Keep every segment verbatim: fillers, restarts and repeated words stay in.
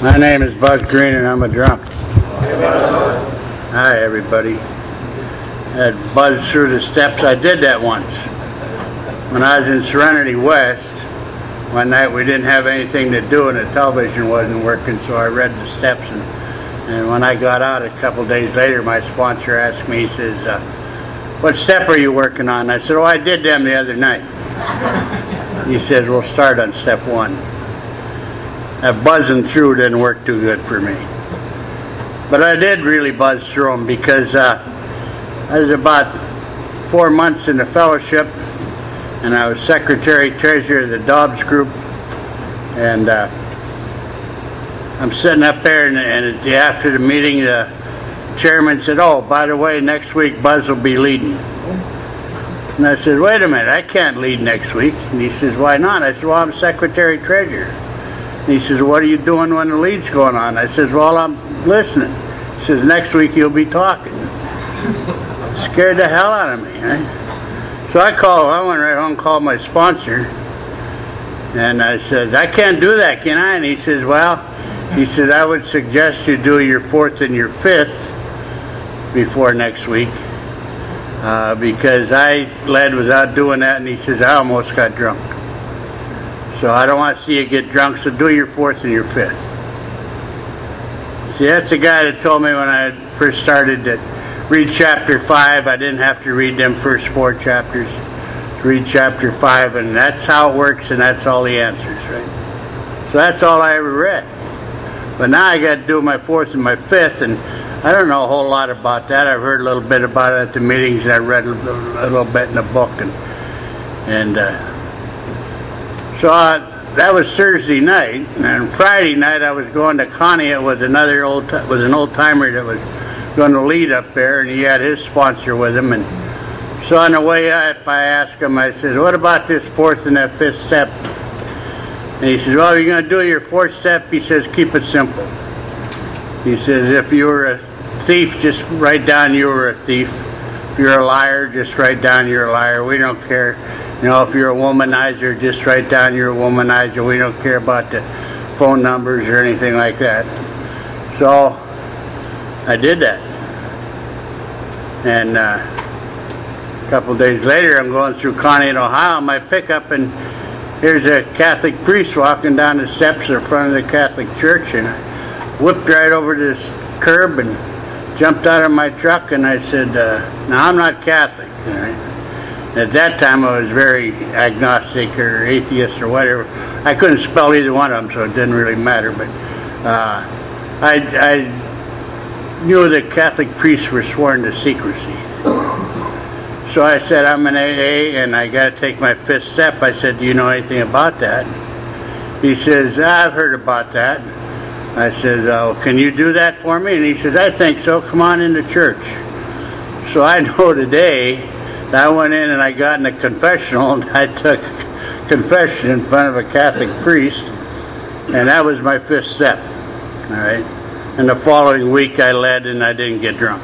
My name is Buzz Green and I'm a drunk. Hi everybody. I had buzzed through the steps. I did that once. When I was in Serenity West, one night we didn't have anything to do and the television wasn't working, so I read the steps. And, and when I got out a couple days later, my sponsor asked me, he says, uh, what step are you working on? I said, oh, I did them the other night. He says, we'll start on step one. That buzzing through didn't work too good for me. But I did really buzz through them because uh, I was about four months in the fellowship and I was secretary treasurer of the Dobbs group, and uh, I'm sitting up there and, and after the meeting the chairman said, oh, by the way, next week Buzz will be leading. And I said, wait a minute, I can't lead next week. And he says, why not? I said, well, I'm secretary treasurer. And he says, what are you doing when the lead's going on? I says, well, I'm listening. He says, next week you'll be talking. Scared the hell out of me, right? So I called, I went right home and called my sponsor. And I said, I can't do that, can I? And he says, well, he says, I would suggest you do your fourth and your fifth before next week. Uh, because I led without doing that, and he says, I almost got drunk. So I don't want to see you get drunk, so do your fourth and your fifth. See, that's the guy that told me when I first started that read chapter five, I didn't have to read them first four chapters. Read chapter five, and that's how it works, and that's all the answers, right? So that's all I ever read. But now I got to do my fourth and my fifth, and I don't know a whole lot about that. I've heard a little bit about it at the meetings, and I read a little, a little bit in the book, and and uh, so uh, that was Thursday night. And Friday night, I was going to Conneaut with another old with an old timer that was going to lead up there, and he had his sponsor with him. And so on the way up, I asked him. I said, "What about this fourth and that fifth step?" And he says, "Well, you're going to do your fourth step." He says, "Keep it simple." He says, "If you were a thief, just write down you were a thief. If you're a liar, just write down you're a liar. We don't care. You know, if you're a womanizer, just write down you're a womanizer. We don't care about the phone numbers or anything like that." So I did that. And uh, a couple days later, I'm going through Conneaut, Ohio, in my pickup, and here's a Catholic priest walking down the steps in front of the Catholic church, and I whipped right over this curb and jumped out of my truck, and I said, uh, now I'm not Catholic. Right? At that time I was very agnostic or atheist or whatever. I couldn't spell either one of them, so it didn't really matter. But uh, I, I knew that Catholic priests were sworn to secrecy. So I said, I'm an A A and I got to take my fifth step. I said, do you know anything about that? He says, I've heard about that. I said, oh, can you do that for me? And he says, I think so. Come on into church. So I know today that I went in and I got in a confessional and I took confession in front of a Catholic priest, and that was my fifth step. All right. And the following week I led and I didn't get drunk.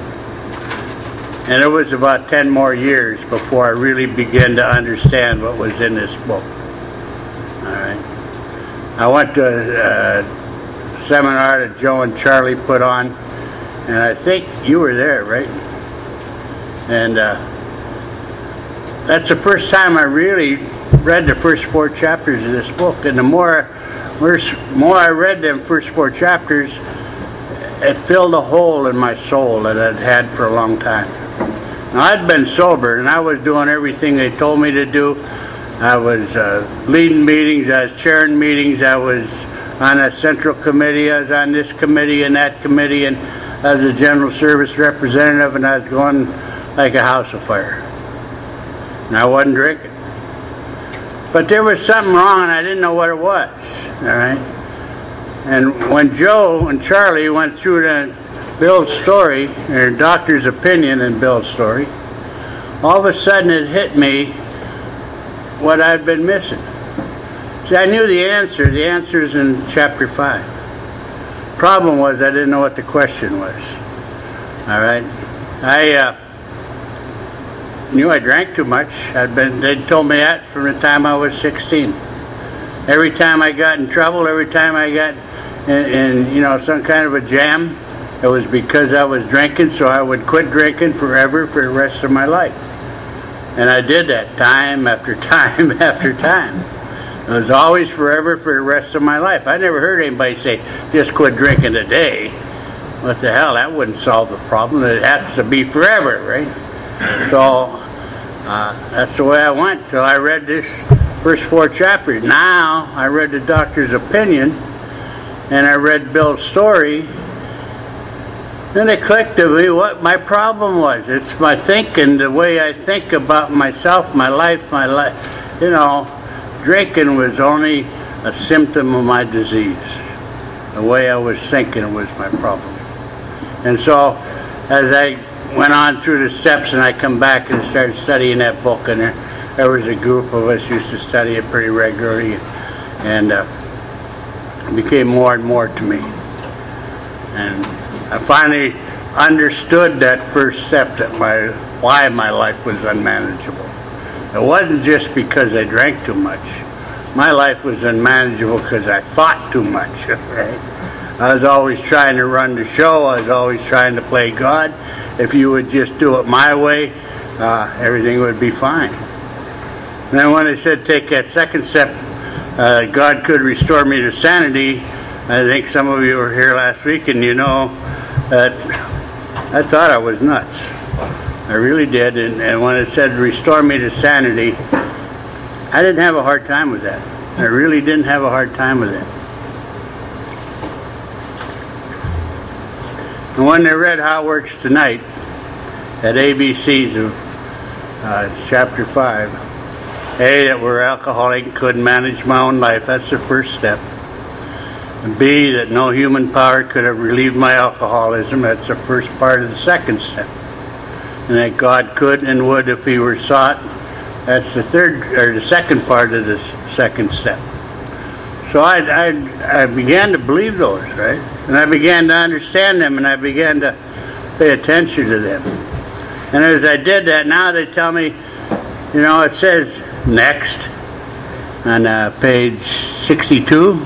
And it was about ten more years before I really began to understand what was in this book. All right. I went to uh, seminar that Joe and Charlie put on, and I think you were there, right? And uh, that's the first time I really read the first four chapters of this book. And the more, more I read them first four chapters, it filled a hole in my soul that I'd had for a long time. Now, I'd been sober, and I was doing everything they told me to do. I was uh, leading meetings, I was chairing meetings, I was on a central committee, I was on this committee and that committee, and I was a general service representative, and I was going like a house of fire. And I wasn't drinking. But there was something wrong, and I didn't know what it was, all right? And when Joe and Charlie went through the Bill's story, or doctor's opinion in Bill's story, all of a sudden it hit me what I'd been missing. See, I knew the answer. The answer is in chapter five. Problem was I didn't know what the question was. All right? I uh, knew I drank too much. I'd been, they'd told me that from the time I was sixteen. Every time I got in trouble, every time I got in, in you know, some kind of a jam, it was because I was drinking, so I would quit drinking forever for the rest of my life. And I did that time after time after time. It was always forever for the rest of my life. I never heard anybody say, just quit drinking today. What the hell, that wouldn't solve the problem. It has to be forever, right? So, uh, that's the way I went till I read this first four chapters. Now, I read the doctor's opinion, and I read Bill's story. Then it clicked to me what my problem was. It's my thinking, the way I think about myself, my life, my life. You know, drinking was only a symptom of my disease. The way I was thinking was my problem. And so, as I went on through the steps and I come back and started studying that book, and there, there was a group of us used to study it pretty regularly, and uh, it became more and more to me. And I finally understood that first step, that my why my life was unmanageable. It wasn't just because I drank too much. My life was unmanageable because I thought too much. Right? I was always trying to run the show. I was always trying to play God. If you would just do it my way, uh, everything would be fine. And then when I said take that second step, uh, God could restore me to sanity. I think some of you were here last week, and you know that I thought I was nuts. I really did. And, and when it said restore me to sanity, I didn't have a hard time with that. I really didn't have a hard time with that. And when they read How It Works Tonight at A B Cs of uh, chapter five, A, that we're alcoholic and couldn't manage my own life. That's the first step. And B, that no human power could have relieved my alcoholism. That's the first part of the second step. And that God could and would if he were sought. That's the third, or the second part of the second step. So I, I, I began to believe those, right? And I began to understand them, and I began to pay attention to them. And as I did that, now they tell me, you know, it says next on uh, page sixty-two,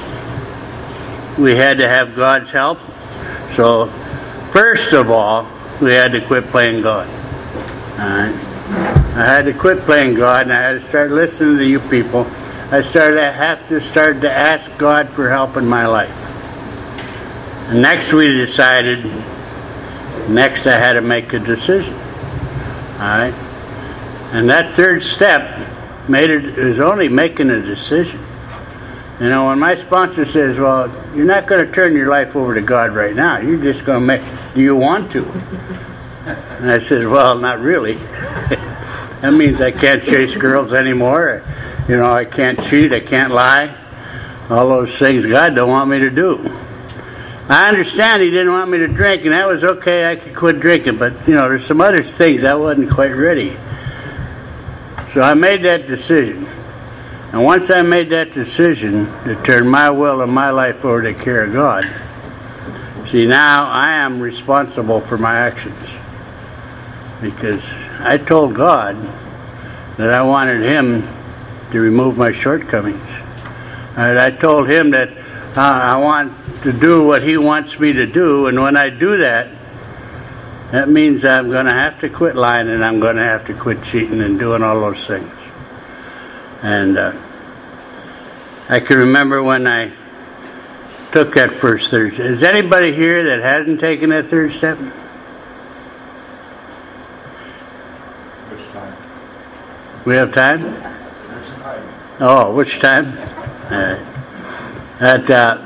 we had to have God's help. So, first of all, we had to quit playing God. All right? I had to quit playing God, and I had to start listening to you people. I started to have to start to ask God for help in my life. And next we decided, next I had to make a decision. Alright? And that third step made it, it was only making a decision. You know, when my sponsor says, well, you're not going to turn your life over to God right now. You're just going to make, do you want to? And I said, well, not really. That means I can't chase girls anymore. You know, I can't cheat, I can't lie. All those things God don't want me to do. I understand he didn't want me to drink, and that was okay, I could quit drinking. But, you know, there's some other things I wasn't quite ready. So I made that decision. And once I made that decision to turn my will and my life over to the care of God, see, now I am responsible for my actions. Because I told God that I wanted him to remove my shortcomings. And I told him that uh, I want to do what he wants me to do, and when I do that, that means I'm going to have to quit lying, and I'm going to have to quit cheating and doing all those things. And uh, I can remember when I took that first third step. Is anybody here that hasn't taken that third step? Which time? We have time? Which time? Oh, which time? Uh, that, uh,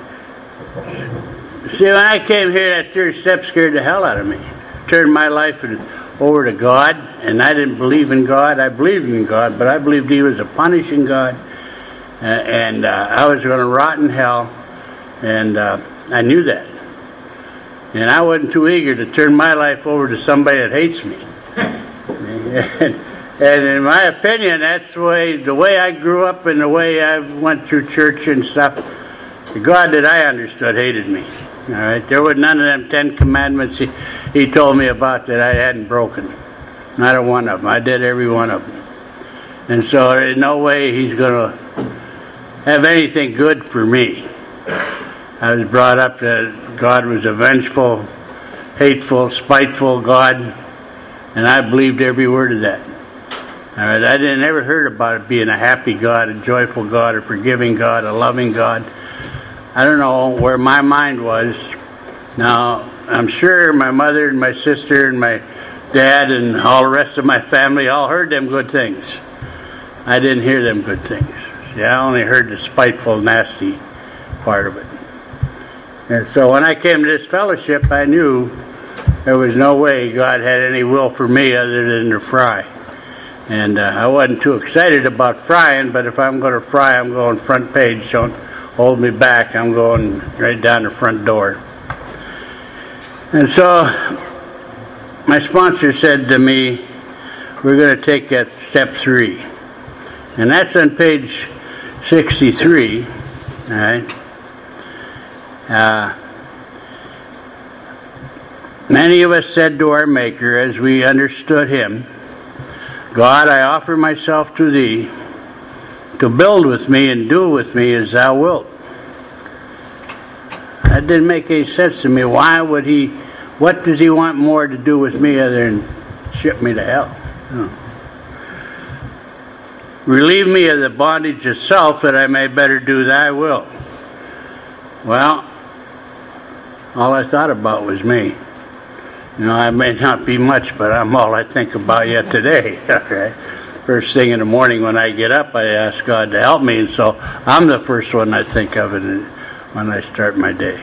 see, when I came here, that third step scared the hell out of me. Turned my life over to God, and I didn't believe in God. I believed in God, but I believed he was a punishing God, uh, and uh, I was going to rot in hell, and uh, I knew that. And I wasn't too eager to turn my life over to somebody that hates me. and, and in my opinion, that's the way, the way I grew up and the way I went through church and stuff, the God that I understood hated me. All right, there were none of them Ten Commandments he, he told me about that I hadn't broken. Not a one of them. I did every one of them. And so there's no way he's going to have anything good for me. I was brought up that God was a vengeful, hateful, spiteful God, and I believed every word of that. All right, I didn't ever heard about it being a happy God, a joyful God, a forgiving God, a loving God. I don't know where my mind was. Now, I'm sure my mother and my sister and my dad and all the rest of my family all heard them good things. I didn't hear them good things. See, I only heard the spiteful, nasty part of it. And so when I came to this fellowship, I knew there was no way God had any will for me other than to fry. And uh, I wasn't too excited about frying, but if I'm going to fry, I'm going front page. Don't hold me back. I'm going right down the front door. And so my sponsor said to me, we're going to take that step three. And that's on page sixty-three. All right. Uh, many of us said to our Maker as we understood Him, God, I offer myself to Thee to build with me and do with me as Thou wilt. That didn't make any sense to me. Why would He, what does He want more to do with me other than ship me to hell? No. Relieve me of the bondage of self that I may better do Thy will. Well, all I thought about was me. You know, I may not be much, but I'm all I think about yet today. Okay. First thing in the morning when I get up, I ask God to help me, and so I'm the first one I think of it when I start my day.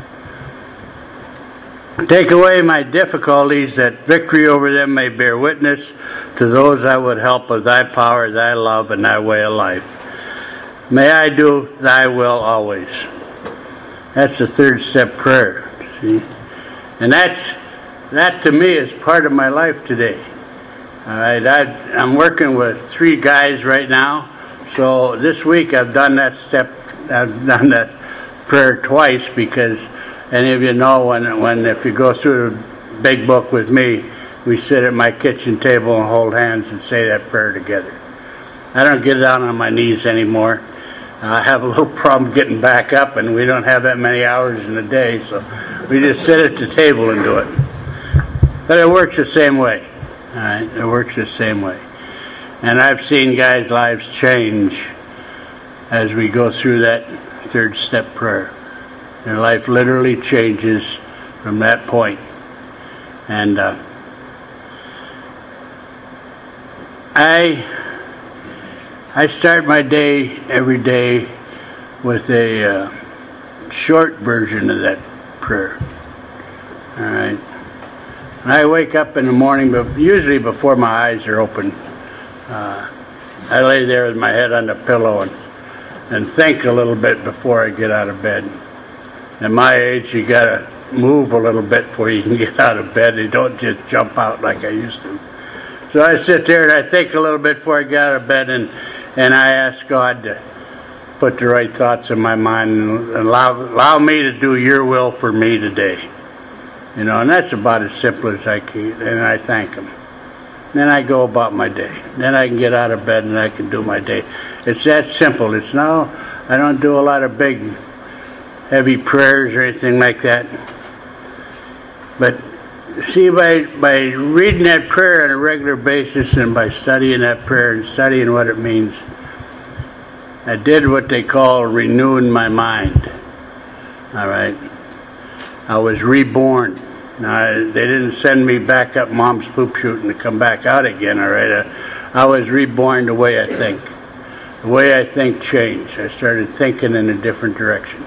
Take away my difficulties, that victory over them may bear witness to those I would help of Thy power, Thy love, and Thy way of life. May I do Thy will always. That's the third step prayer. See? And that's that to me is part of my life today. All right, I, I'm working with three guys right now. So this week I've done that step. I've done that prayer twice because any of you know when when if you go through the big book with me, we sit at my kitchen table and hold hands and say that prayer together. I don't get down on my knees anymore. I have a little problem getting back up, and we don't have that many hours in a day, so we just sit at the table and do it. But it works the same way. All right, it works the same way. And I've seen guys' lives change as we go through that third step prayer. Their life literally changes from that point. And uh, I... I start my day every day with a uh, short version of that prayer. All right. When I wake up in the morning, but usually before my eyes are open, uh, I lay there with my head on the pillow and, and think a little bit before I get out of bed. At my age, you got to move a little bit before you can get out of bed. You don't just jump out like I used to. So I sit there and I think a little bit before I get out of bed, and And I ask God to put the right thoughts in my mind and allow, allow me to do your will for me today. You know, and that's about as simple as I can. And I thank Him. Then I go about my day. Then I can get out of bed and I can do my day. It's that simple. It's no, I don't do a lot of big, heavy prayers or anything like that. But see, by, by reading that prayer on a regular basis and by studying that prayer and studying what it means, I did what they call renewing my mind. All right. I was reborn. Now, they didn't send me back up mom's poop chute and to come back out again, all right? I, I was reborn the way I think. The way I think changed. I started thinking in a different direction.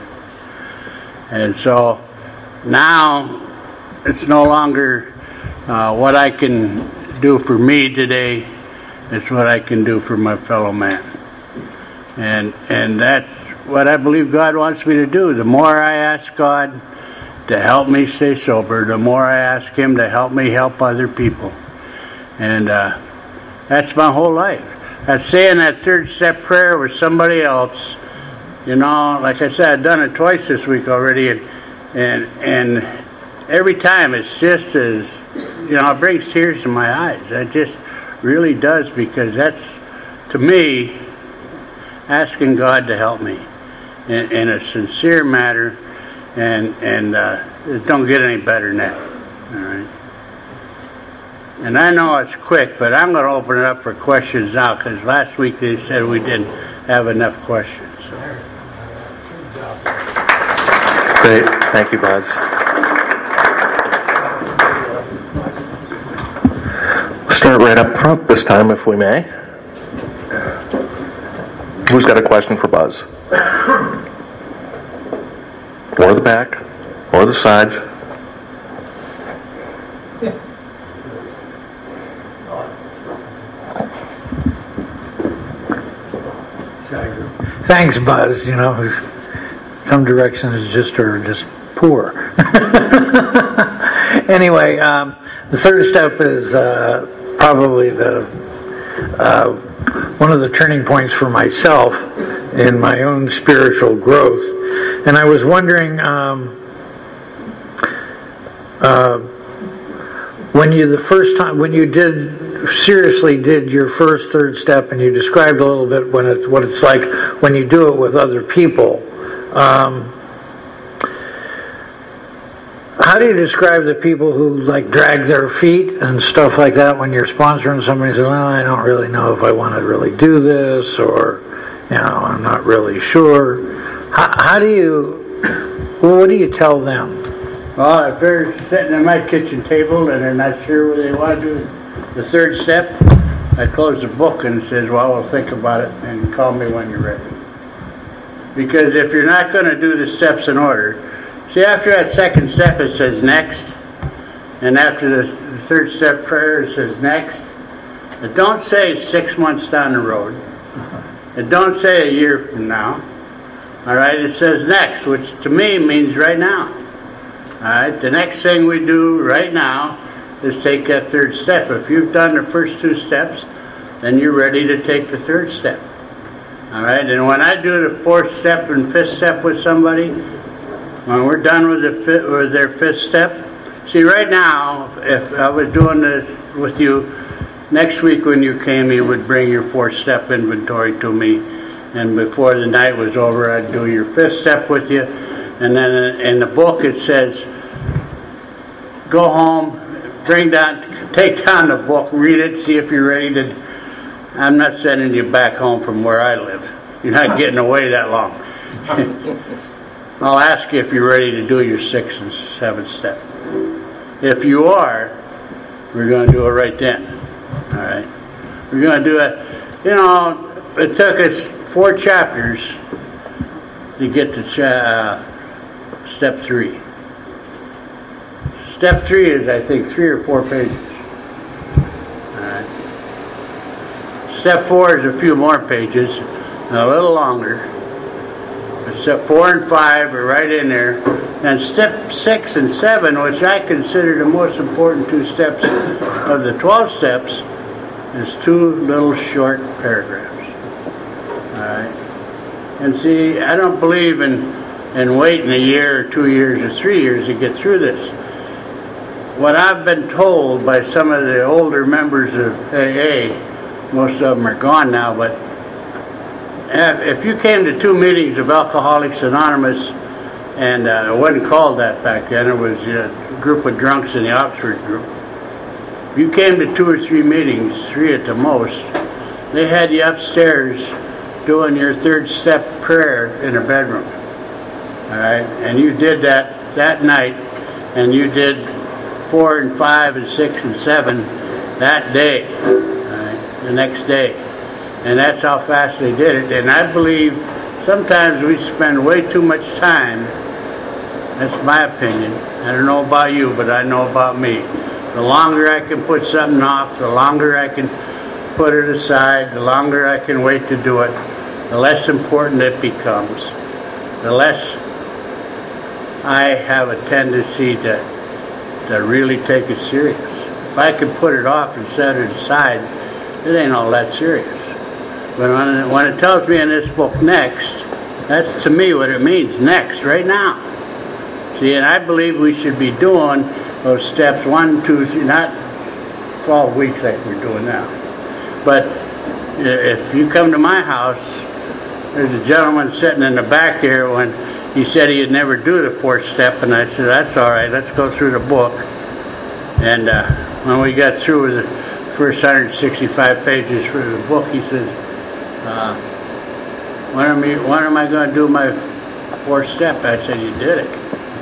And so now it's no longer uh, what I can do for me today. It's what I can do for my fellow man. And and that's what I believe God wants me to do. The more I ask God to help me stay sober, the more I ask Him to help me help other people. And uh, that's my whole life. That's saying that third step prayer with somebody else. You know, like I said, I've done it twice this week already, and and and every time it's just as, you know, it brings tears to my eyes. It just really does, because that's, to me, asking God to help me in, in a sincere matter and and uh, it don't get any better than that. All right. And I know it's quick, but I'm going to open it up for questions now because last week they said we didn't have enough questions. So. Great. Thank you, Buzz. We'll start right up front this time, if we may. Who's got a question for Buzz? Or the back, or the sides. Thanks, Buzz. You know, some directions just are just poor. Anyway, um, the third step is uh, probably the uh, one of the turning points for myself in my own spiritual growth. And I was wondering, um, uh, when you the first time when you did. seriously did your first third step, and you described a little bit when it's what it's like when you do it with other people. Um, how do you describe the people who like drag their feet and stuff like that when you're sponsoring somebody? Says, "Well, I don't really know if I want to really do this," or, you know, "I'm not really sure." How, how do you? What do you tell them? Well, if they're sitting at my kitchen table and they're not sure what they want to do. The third step, I close the book and it says, well, we'll think about it and call me when you're ready. Because if you're not going to do the steps in order, see, after that second step it says next, and after the, the third step prayer it says next. It don't say six months down the road. It don't say a year from now. All right, it says next, which to me means right now. All right, the next thing we do right now is take that third step. If you've done the first two steps, then you're ready to take the third step. All right, and when I do the fourth step and fifth step with somebody, when we're done with the fifth, with their fifth step, see, right now, if I was doing this with you, next week when you came, you would bring your fourth step inventory to me, and before the night was over, I'd do your fifth step with you, and then in the book it says, go home, bring down, take down the book, read it, see if you're ready to. I'm not sending you back home from where I live. You're not getting away that long. I'll ask you if you're ready to do your sixth and seventh step. If you are, we're going to do it right then. All right. We're going to do it. You know, it took us four chapters to get to cha- uh, step three. Step three is, I think, three or four pages. All right. Step four is a few more pages, and a little longer. But step four and five are right in there. And step six and seven, which I consider the most important two steps of the twelve steps, is two little short paragraphs. All right. And see, I don't believe in, in waiting a year or two years or three years to get through this. What I've been told by some of the older members of A A, most of them are gone now, but if you came to two meetings of Alcoholics Anonymous, and uh, it wasn't called that back then, it was a group of drunks in the Oxford group. If you came to two or three meetings, three at the most, they had you upstairs doing your third step prayer in a bedroom. All right, and you did that that night, and you did four and five and six and seven that day, right, the next day. And that's how fast they did it. And I believe sometimes we spend way too much time. That's my opinion. I don't know about you, but I know about me. The longer I can put something off, the longer I can put it aside, the longer I can wait to do it, the less important it becomes. The less I have a tendency to to really take it serious. If I could put it off and set it aside, it ain't all that serious. But when it, when it tells me in this book next, that's to me what it means, next, right now. See, and I believe we should be doing those steps one, two, three, not twelve weeks like we're doing now. But if you come to my house, there's a gentleman sitting in the back here. When he said he'd never do the fourth step, and I said, that's all right, let's go through the book. And uh, when we got through with the first one hundred sixty-five pages for the book, he says, uh, when am I, when am I going to do my fourth step? I said, you did it.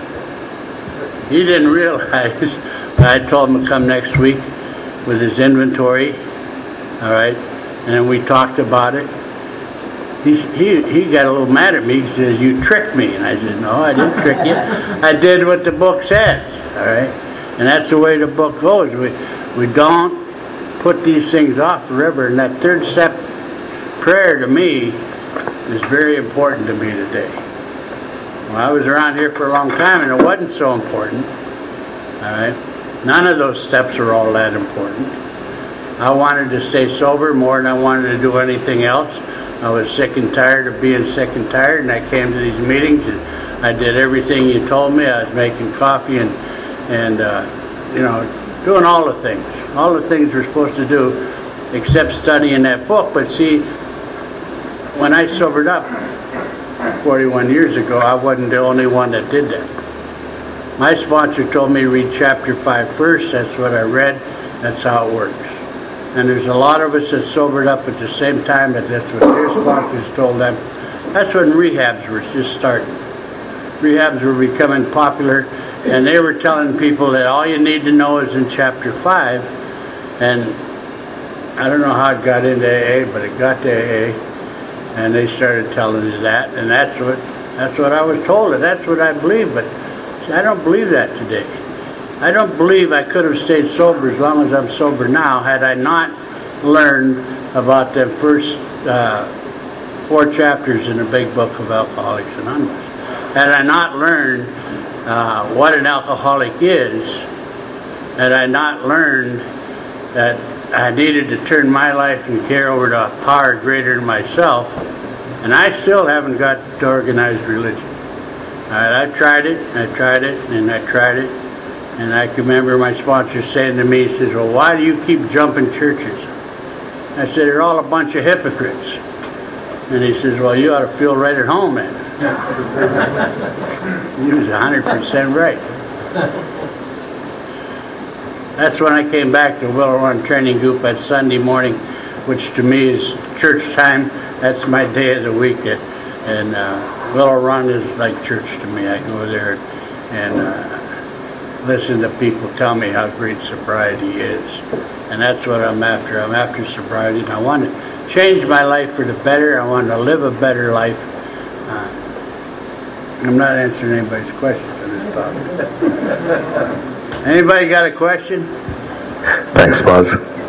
He didn't realize I told him to come next week with his inventory, all right, and then we talked about it. He, he, he got a little mad at me. He says, you tricked me. And I said, no, I didn't trick you. I did what the book says, all right? And that's the way the book goes. We, we don't put these things off forever. And that third step prayer to me is very important to me today. Well, I was around here for a long time and it wasn't so important, all right? None of those steps are all that important. I wanted to stay sober more than I wanted to do anything else. I was sick and tired of being sick and tired, and I came to these meetings and I did everything you told me. I was making coffee and, and uh, you know, doing all the things. All the things we're supposed to do except studying that book. But see, when I sobered up forty-one years ago, I wasn't the only one that did that. My sponsor told me to read chapter five first. That's what I read. That's how it works. And there's a lot of us that sobered up at the same time, that that's what their sponsors told them. That's when rehabs were just starting. Rehabs were becoming popular, and they were telling people that all you need to know is in chapter five. And I don't know how it got into A A, but it got to A A, and they started telling us that, and that's what that's what I was told, and that's what I believe. But see, I don't believe that today. I don't believe I could have stayed sober as long as I'm sober now had I not learned about the first uh, four chapters in the big book of Alcoholics Anonymous. Had I not learned uh, what an alcoholic is, had I not learned that I needed to turn my life and care over to a power greater than myself, and I still haven't got to organized religion. All right, I tried it, I tried it, and I tried it. And I can remember my sponsor saying to me, he says, well, why do you keep jumping churches? I said, they're all a bunch of hypocrites. And he says, well, you ought to feel right at home, man. He was one hundred percent right. That's when I came back to Willow Run Training Group that Sunday morning, which to me is church time. That's my day of the week. And uh, Willow Run is like church to me. I go there and... Uh, listen to people tell me how great sobriety is. And that's what I'm after. I'm after sobriety, and I want to change my life for the better. I want to live a better life. Uh, I'm not answering anybody's questions on this topic. Anybody got a question? Thanks, Buzz.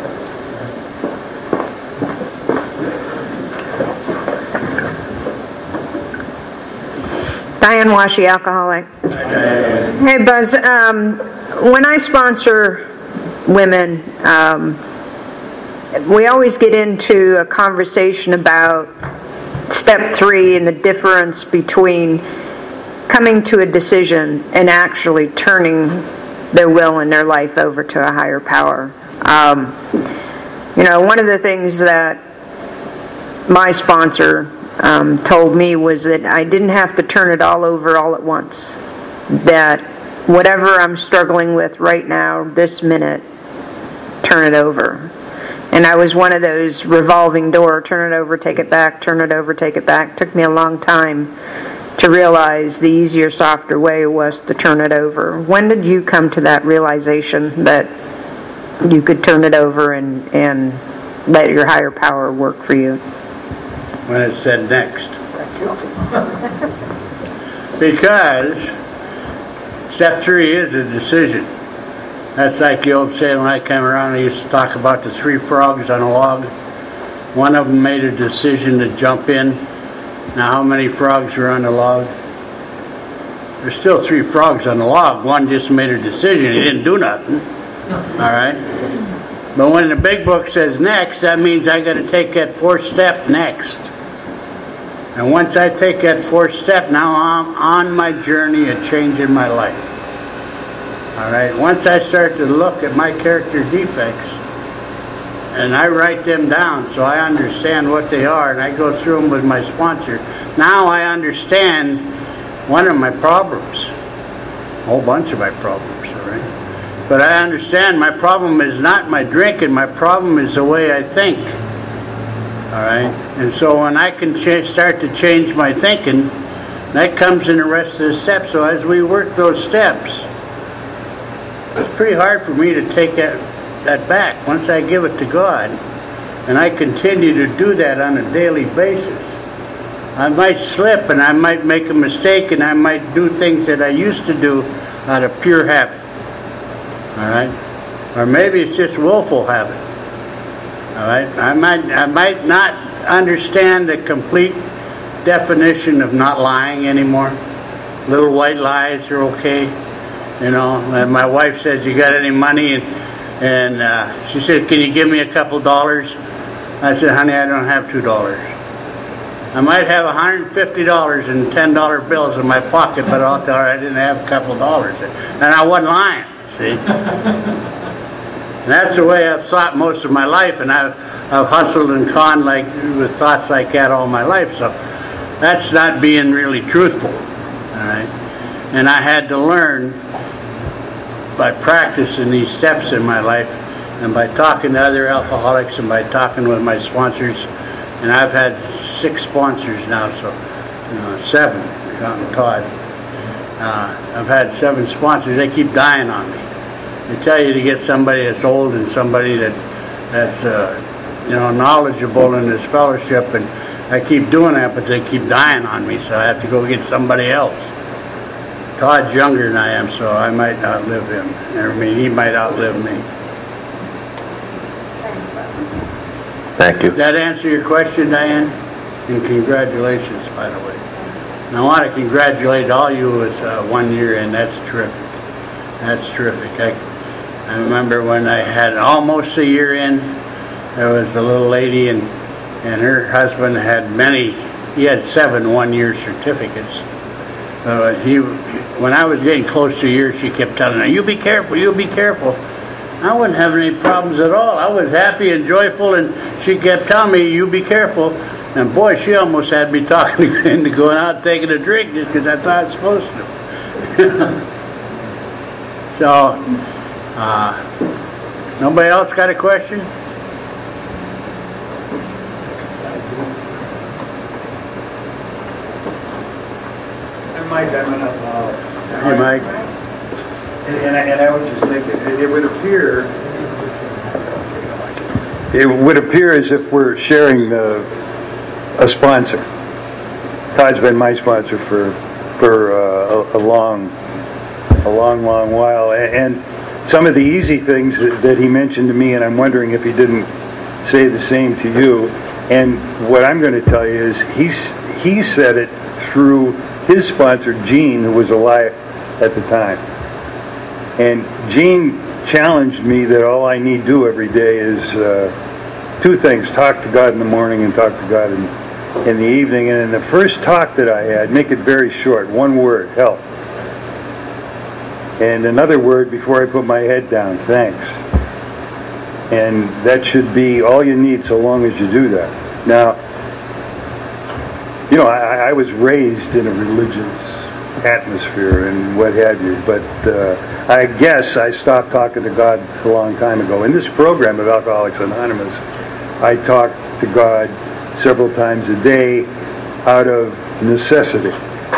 Diane Washy, alcoholic. Hey, Buzz. Um, when I sponsor women, um, we always get into a conversation about step three and the difference between coming to a decision and actually turning their will and their life over to a higher power. Um, you know, one of the things that my sponsor Um, told me was that I didn't have to turn it all over all at once. That whatever I'm struggling with right now, this minute, turn it over. And I was one of those revolving door, turn it over, take it back, turn it over, take it back. It took me a long time to realize the easier, softer way was to turn it over. When did you come to that realization that you could turn it over and, and let your higher power work for you? When it said next. Because step three is a decision. That's like the old saying when I came around, I used to talk about the three frogs on a log. One of them made a decision to jump in. Now how many frogs are on the log? There's still three frogs on the log. One just made a decision. He didn't do nothing. Alright? But when the big book says next, that means I got to take that fourth step next. And once I take that fourth step, now I'm on my journey of changing my life. All right. Once I start to look at my character defects, and I write them down so I understand what they are, and I go through them with my sponsor. Now I understand one of my problems. A whole bunch of my problems, all right? But I understand my problem is not my drinking. My problem is the way I think, all right? And so when I can ch- start to change my thinking, that comes in the rest of the steps. So as we work those steps, it's pretty hard for me to take that, that back. Once I give it to God, and I continue to do that on a daily basis, I might slip and I might make a mistake and I might do things that I used to do out of pure habit. All right? Or maybe it's just willful habit. All right? I might, I might not understand the complete definition of not lying anymore. Little white lies are okay. You know, and my wife says, you got any money? And, and uh, she said, can you give me a couple dollars? I said, honey, I don't have two dollars. I might have one hundred fifty dollars in ten dollar bills in my pocket, but I'll tell her I didn't have a couple dollars. And I wasn't lying, see? And that's the way I've thought most of my life, and I've, I've hustled and conned like, with thoughts like that all my life. So that's not being really truthful, all right? And I had to learn by practicing these steps in my life and by talking to other alcoholics and by talking with my sponsors. And I've had six sponsors now, so you know, seven, counting Todd. Uh, I've had seven sponsors. They keep dying on me. They tell you to get somebody that's old and somebody that that's uh, you know knowledgeable in this fellowship, and I keep doing that, but they keep dying on me, so I have to go get somebody else. Todd's younger than I am, so I might outlive him. I mean, he might outlive me. Thank you. Did that answer your question, Diane? And congratulations, by the way. And I want to congratulate all you with uh, one year in. That's terrific. That's terrific. I, I remember when I had almost a year in, there was a little lady, and and her husband had many. He had seven one-year certificates. Uh, he, when I was getting close to a year, she kept telling me, "You be careful. You be careful." I wasn't having any problems at all. I was happy and joyful, and she kept telling me, "You be careful." And boy, she almost had me talking into going out and taking a drink just because I thought I was supposed to. So, uh, nobody else got a question? And Mike, I'm gonna, uh, Hey, Mike. And, and, I, and I was just thinking, it, it would appear, it would appear as if we're sharing the, a sponsor. Todd's been my sponsor for for uh, a, a long, a long, long while, and some of the easy things that, that he mentioned to me, and I'm wondering if he didn't say the same to you. And what I'm going to tell you is he's he said it through his sponsor, Gene, who was alive at the time. And Gene challenged me that all I need do every day is uh, two things: talk to God in the morning and talk to God in, in the evening. And in the first talk that I had, make it very short, one word: help. And another word before I put my head down: thanks. And that should be all you need so long as you do that. Now, you know, I, I was raised in a religious atmosphere and what have you, but uh, I guess I stopped talking to God a long time ago. In this program of Alcoholics Anonymous, I talk to God several times a day out of necessity.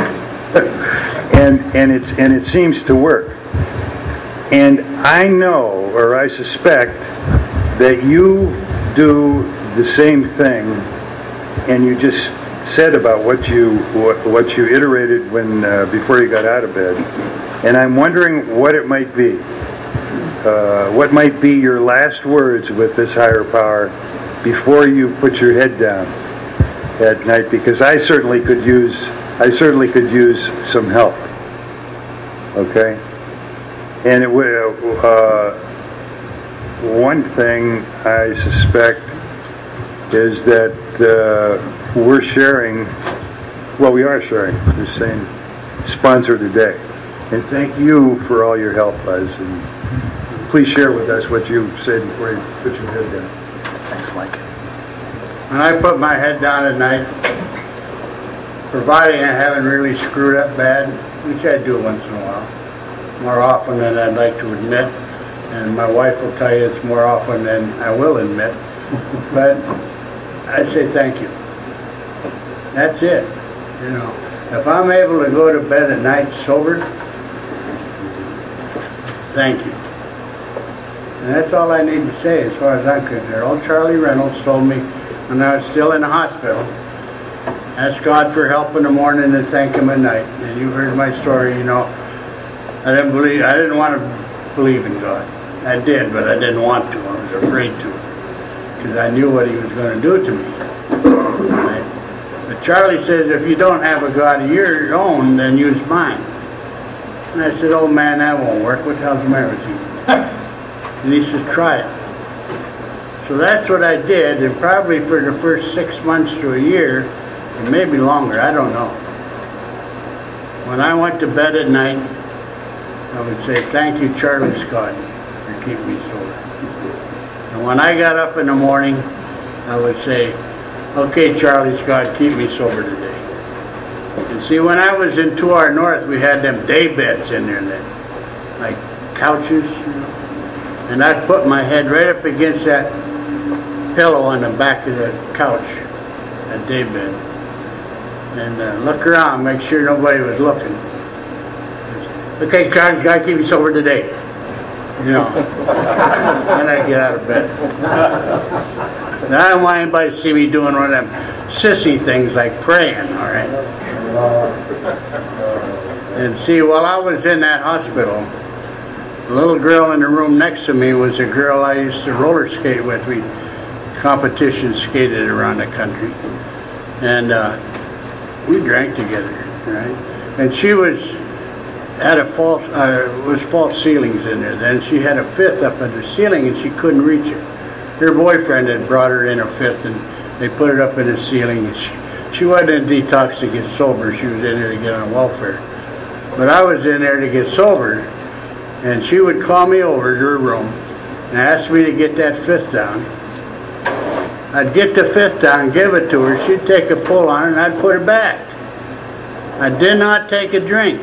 and and it's and it seems to work. And I know, or I suspect, that you do the same thing, and you just said about what you what, what you iterated when uh, before you got out of bed, and I'm wondering what it might be. Uh, what might be your last words with this higher power before you put your head down at night? Because I certainly could use I certainly could use some help. Okay, and it would. Uh, one thing I suspect is that uh, we're sharing. Well, we are sharing the same sponsor today, and thank you for all your help, Buzz. And please share with us what you said before you put your head down. Thanks, Mike. When I put my head down at night, providing I haven't really screwed up bad, which I do once in a while, more often than I'd like to admit, and my wife will tell you it's more often than I will admit, but I say thank you. That's it. You know, if I'm able to go to bed at night sober, thank you. And that's all I need to say as far as I'm concerned. Old Charlie Reynolds told me when I was still in the hospital, ask God for help in the morning and thank Him at night. And you heard my story, you know. I didn't believe, I didn't want to believe in God. I did, but I didn't want to. I was afraid to, because I knew what He was going to do to me. Right? But Charlie says, if you don't have a God of your own, then use mine. And I said, oh man, that won't work. What the hell's the matter with you? And he says, try it. So that's what I did, and probably for the first six months to a year, and maybe longer, I don't know. When I went to bed at night, I would say, thank you, Charlie Scott, for keeping me sober. And when I got up in the morning, I would say, okay, Charlie Scott, keep me sober today. And see, when I was in two R North, we had them day beds in there, then, like couches, you know. And I'd put my head right up against that pillow on the back of the couch, that day bed, and uh, look around, make sure nobody was looking. Okay, Charlie's got to keep you sober today. You know. Then I get out of bed. Now, I don't want anybody to see me doing one of them sissy things like praying, all right? And see, while I was in that hospital, the little girl in the room next to me was a girl I used to roller skate with. We competition skated around the country. And uh, we drank together, right? And she was had a false, uh, was false ceilings in there. Then she had a fifth up at the ceiling and she couldn't reach it. Her boyfriend had brought her in a fifth and they put it up in the ceiling. And she, she wasn't in detox to get sober. She was in there to get on welfare. But I was in there to get sober. And she would call me over to her room and ask me to get that fifth down. I'd get the fifth down, give it to her, she'd take a pull on it, and I'd put it back. I did not take a drink.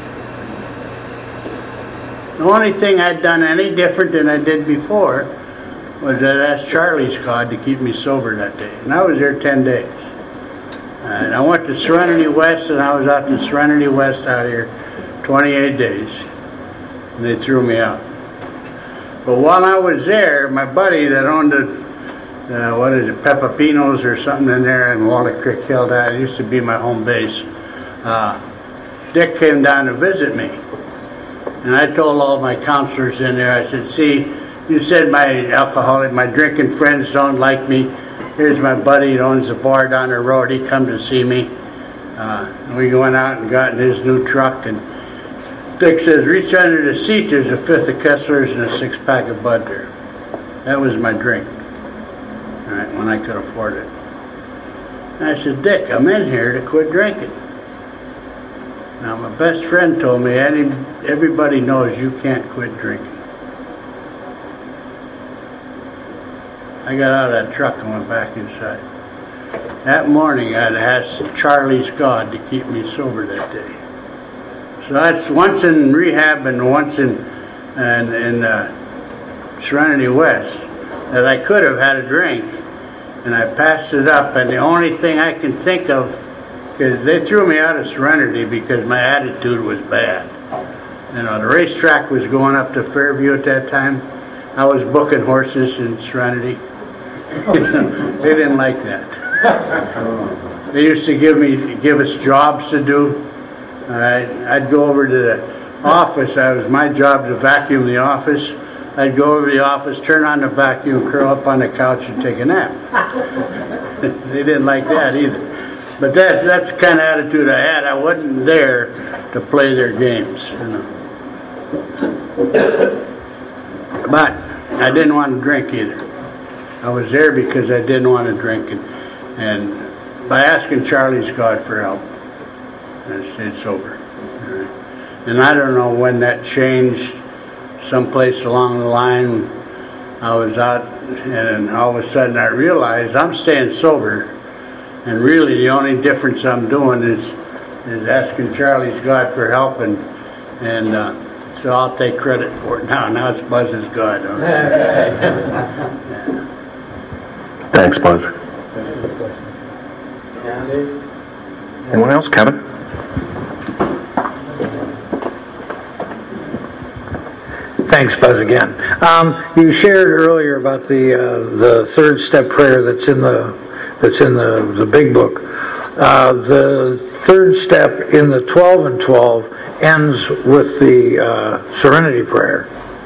The only thing I'd done any different than I did before was that I asked Charlie's God to keep me sober that day. And I was there ten days. And I went to Serenity West, and I was out to Serenity West out here twenty-eight days. And they threw me out. But while I was there, my buddy that owned the, uh, what is it, Peppapinos or something in there in Walnut Creek Hill, that used to be my home base, uh, Dick came down to visit me. And I told all my counselors in there, I said, see, you said my alcoholic, my drinking friends don't like me. Here's my buddy that owns the bar down the road. He come to see me. Uh, and we went out and got in his new truck, and Dick says, reach under the seat, there's a fifth of Kessler's and a six-pack of Bud there. That was my drink, all right, when I could afford it. And I said, Dick, I'm in here to quit drinking. Now, my best friend told me, any, everybody knows you can't quit drinking. I got out of that truck and went back inside. That morning, I'd asked Charlie's God to keep me sober that day. So that's once in rehab and once in, in, in uh, Serenity West that I could have had a drink, and I passed it up. And the only thing I can think of, because they threw me out of Serenity because my attitude was bad. You know, the racetrack was going up to Fairview at that time. I was booking horses in Serenity. They didn't like that. They used to give me give us jobs to do. I'd, I'd go over to the office. It was my job to vacuum the office. I'd go over to the office, turn on the vacuum, curl up on the couch, and take a nap. They didn't like that either. But that, that's the kind of attitude I had. I wasn't there to play their games, you know. But I didn't want to drink either. I was there because I didn't want to drink. And, and by asking Charlie's God for help, I stayed sober. And I don't know when that changed. Someplace along the line, I was out, and all of a sudden I realized I'm staying sober And really, the only difference I'm doing is is asking Charlie's God for help, and and uh, so I'll take credit for it now. Now it's Buzz's God. Okay? Thanks, Buzz. Anyone else? Kevin? Thanks, Buzz, again. Um, you shared earlier about the uh, the third step prayer that's in the that's in the, the big book. Uh, the third step in the twelve and twelve ends with the uh, serenity prayer.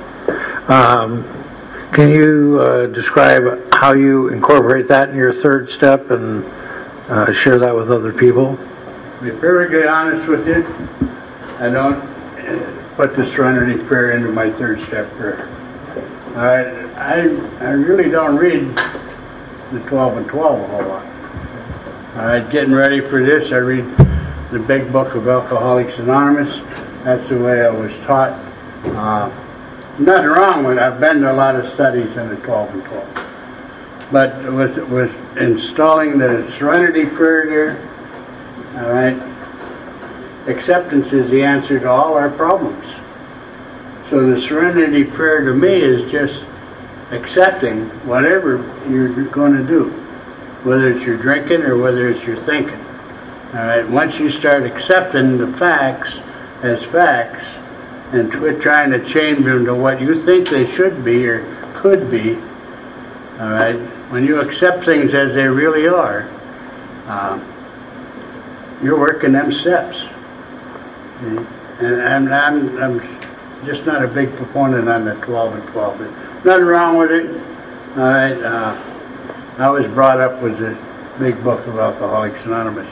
Um, can you uh, describe how you incorporate that in your third step and uh, share that with other people? To be perfectly honest with you, I don't uh, put the serenity prayer into my third step prayer. I, I, I really don't read the twelve and twelve a whole lot. All right, getting ready for this, I read the big book of Alcoholics Anonymous. That's the way I was taught. Uh, nothing wrong with it. I've been to a lot of studies in the twelve and twelve. But with, with installing the serenity prayer there, all right, acceptance is the answer to all our problems. So the serenity prayer to me is just accepting whatever you're going to do, whether it's your drinking or whether it's your thinking. All right, once you start accepting the facts as facts and quit trying to change them to what you think they should be or could be, all right, when you accept things as they really are, um, you're working them steps. Okay? And I'm, I'm, I'm just not a big proponent on the twelve and twelve. There's nothing wrong with it. All right. Uh, I was brought up with the big book of Alcoholics Anonymous.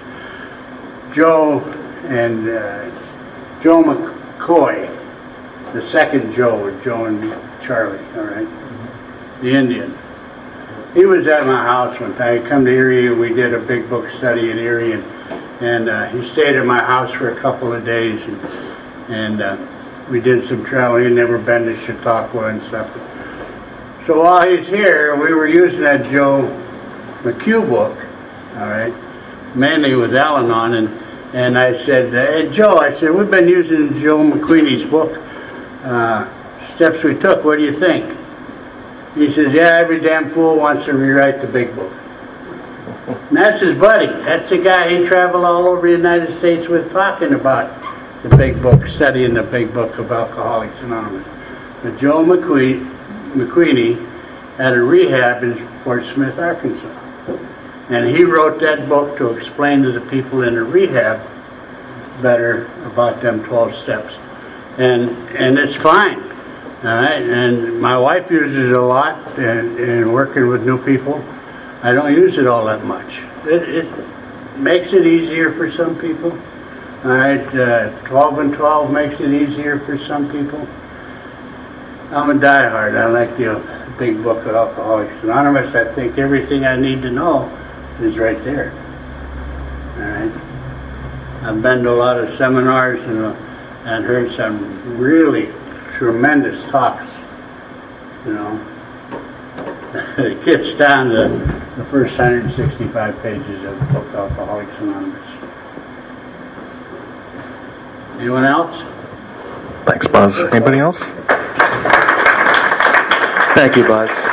Joe and uh, Joe McCoy, the second Joe, Joe and Charlie, all right, the Indian. He was at my house one time. He come to Erie and we did a big book study in Erie, and, and uh, he stayed at my house for a couple of days, and, and uh, we did some traveling. He'd never been to Chautauqua and stuff. So while he's here, we were using that Joe McHugh book, all right, mainly with Al-Anon, and, and I said, hey, Joe, I said, we've been using Joe McQueenie's book, uh, Steps We Took. What do you think? He says, yeah, every damn fool wants to rewrite the big book. And that's his buddy. That's the guy he traveled all over the United States with, talking about the big book, studying the big book of Alcoholics Anonymous. But Joe McQueen, McQueenie had a rehab in Fort Smith, Arkansas. And he wrote that book to explain to the people in the rehab better about them twelve steps. And and it's fine. All right, and my wife uses it a lot in, in working with new people. I don't use it all that much. It, it makes it easier for some people. All right, uh, twelve and twelve makes it easier for some people. I'm a diehard. I like the big book of Alcoholics Anonymous. I think everything I need to know is right there. All right. I've been to a lot of seminars and, uh, and heard some really tremendous talks, you know. It gets down to the first one hundred sixty-five pages of the book Alcoholics Anonymous. Anyone else? Thanks, Buzz. Anybody else? Thank you, Buzz.